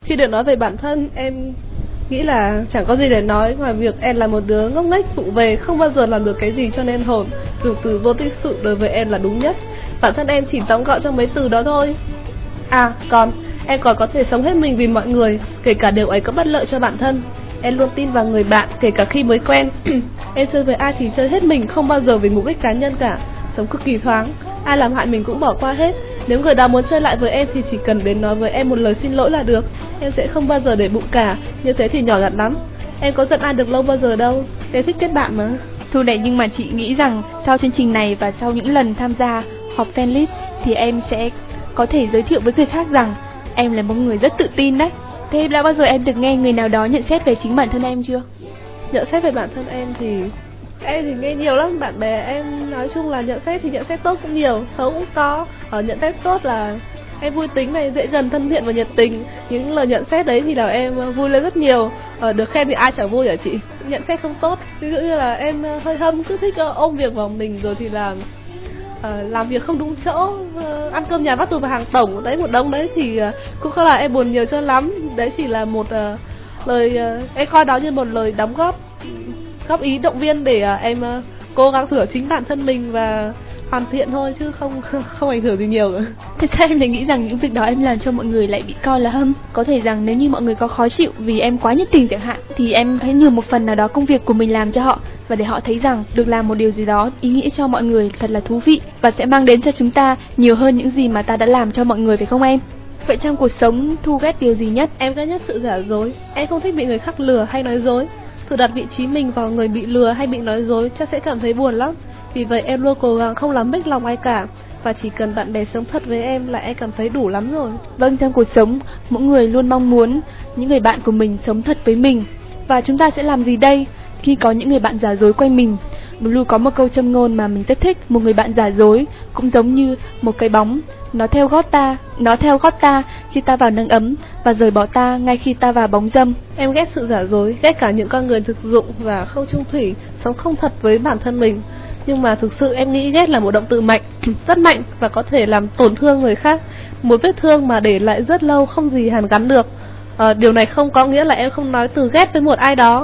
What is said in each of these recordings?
Khi được nói về bản thân, em nghĩ là chẳng có gì để nói ngoài việc em là một đứa ngốc nghếch vụng về, không bao giờ làm được cái gì cho nên hồn. Dùng từ vô tích sự đối với em là đúng nhất. Bản thân em chỉ tóm gọn trong mấy từ đó thôi. À, còn em còn có thể sống hết mình vì mọi người, kể cả điều ấy có bất lợi cho bản thân. Em luôn tin vào người bạn, kể cả khi mới quen. Em chơi với ai thì chơi hết mình, không bao giờ vì mục đích cá nhân cả. Sống cực kỳ thoáng, ai làm hại mình cũng bỏ qua hết. Nếu người đó muốn chơi lại với em thì chỉ cần đến nói với em một lời xin lỗi là được. Em sẽ không bao giờ để bụng cả, như thế thì nhỏ nhặt lắm. Em có giận ai được lâu bao giờ đâu. Em thích kết bạn mà. Thu này, nhưng mà chị nghĩ rằng sau chương trình này và sau những lần tham gia họp fanlist thì em sẽ có thể giới thiệu với người khác rằng em là một người rất tự tin đấy. Thế đã bao giờ em được nghe người nào đó nhận xét về chính bản thân em chưa? Nhận xét về bản thân em thì nghe nhiều lắm. Bạn bè em nói chung là nhận xét thì nhận xét tốt cũng nhiều, xấu cũng có. Nhận xét tốt là em vui tính này, dễ gần, thân thiện và nhiệt tình. Những lời nhận xét đấy thì là em vui lên rất nhiều. Được khen thì ai chẳng vui hả chị? Nhận xét không tốt, ví dụ như là em hơi hâm, cứ thích ôm việc vào mình, rồi thì là làm việc không đúng chỗ, ăn cơm nhà bắt tù vào hàng tổng đấy, một đống đấy thì cũng không là em buồn nhiều cho lắm. Đấy chỉ là một lời em coi đó như một lời đóng góp ý động viên để em cố gắng sửa chính bản thân mình và hoàn thiện thôi, chứ không ảnh hưởng gì nhiều nữa. Thực ra em lại nghĩ rằng những việc đó em làm cho mọi người lại bị coi là hâm. Có thể rằng nếu như mọi người có khó chịu vì em quá nhiệt tình chẳng hạn, thì em hãy nhường một phần nào đó công việc của mình làm cho họ, và để họ thấy rằng được làm một điều gì đó ý nghĩa cho mọi người thật là thú vị và sẽ mang đến cho chúng ta nhiều hơn những gì mà ta đã làm cho mọi người, phải không em? Vậy trong cuộc sống, Thu ghét điều gì nhất? Em ghét nhất sự giả dối. Em không thích bị người khác lừa hay nói dối. Thử đặt vị trí mình vào người bị lừa hay bị nói dối, chắc sẽ cảm thấy buồn lắm. Vì vậy em luôn cố gắng không làm mất lòng ai cả, và chỉ cần bạn bè sống thật với em là em cảm thấy đủ lắm rồi. Vâng, trong cuộc sống, mỗi người luôn mong muốn những người bạn của mình sống thật với mình. Và chúng ta sẽ làm gì đây khi có những người bạn giả dối quanh mình? Blue có một câu châm ngôn mà mình rất thích: một người bạn giả dối cũng giống như một cái bóng, nó theo gót ta khi ta vào nắng ấm và rời bỏ ta ngay khi ta vào bóng râm. Em ghét sự giả dối, ghét cả những con người thực dụng và không chung thủy, sống không thật với bản thân mình. Nhưng mà thực sự em nghĩ ghét là một động từ mạnh, rất mạnh và có thể làm tổn thương người khác. Một vết thương mà để lại rất lâu không gì hàn gắn được. Điều này không có nghĩa là em không nói từ ghét với một ai đó.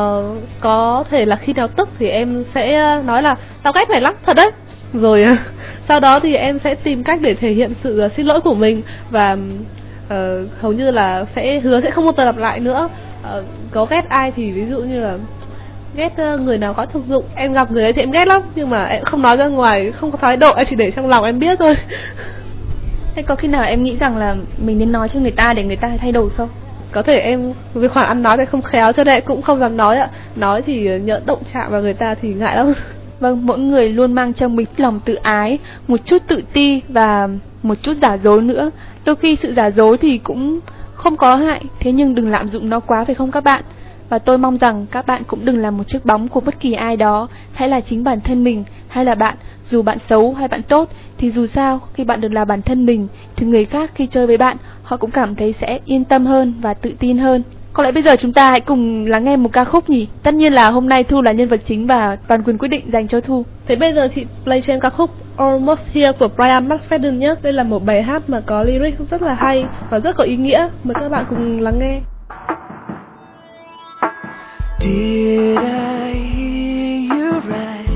Có thể là khi nào tức thì em sẽ nói là tao ghét mày lắm, thật đấy. Rồi sau đó thì em sẽ tìm cách để thể hiện sự xin lỗi của mình, và hầu như là sẽ hứa sẽ không bao giờ lặp lại nữa. Có ghét ai thì ví dụ như là ghét người nào có thực dụng, em gặp người ấy thì em ghét lắm, nhưng mà em không nói ra ngoài, không có thái độ, em chỉ để trong lòng em biết thôi. Thế có khi nào em nghĩ rằng là mình nên nói cho người ta để người ta thay đổi không? Có thể em vì khoản ăn nói thì không khéo cho nên cũng không dám nói ạ. Nói thì nhỡ động chạm vào người ta thì ngại lắm. Vâng, mỗi người luôn mang trong mình lòng tự ái, một chút tự ti và một chút giả dối nữa. Đôi khi sự giả dối thì cũng không có hại, thế nhưng đừng lạm dụng nó quá, phải không các bạn? Và tôi mong rằng các bạn cũng đừng là một chiếc bóng của bất kỳ ai đó. Hãy là chính bản thân mình, hay là bạn, dù bạn xấu hay bạn tốt, thì dù sao khi bạn được là bản thân mình thì người khác khi chơi với bạn, họ cũng cảm thấy sẽ yên tâm hơn và tự tin hơn. Có lẽ bây giờ chúng ta hãy cùng lắng nghe một ca khúc nhỉ? Tất nhiên là hôm nay Thu là nhân vật chính và toàn quyền quyết định dành cho Thu. Thế bây giờ chị play cho em ca khúc Almost Here của Brian McFadden nhé. Đây là một bài hát mà có lyric rất là hay và rất có ý nghĩa. Mời các bạn cùng lắng nghe. Did I hear you right?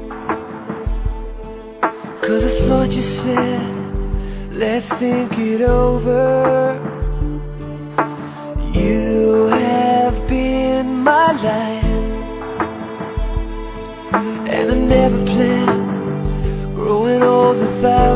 'Cause I thought you said, let's think it over. You have been my life, and I never planned growing old without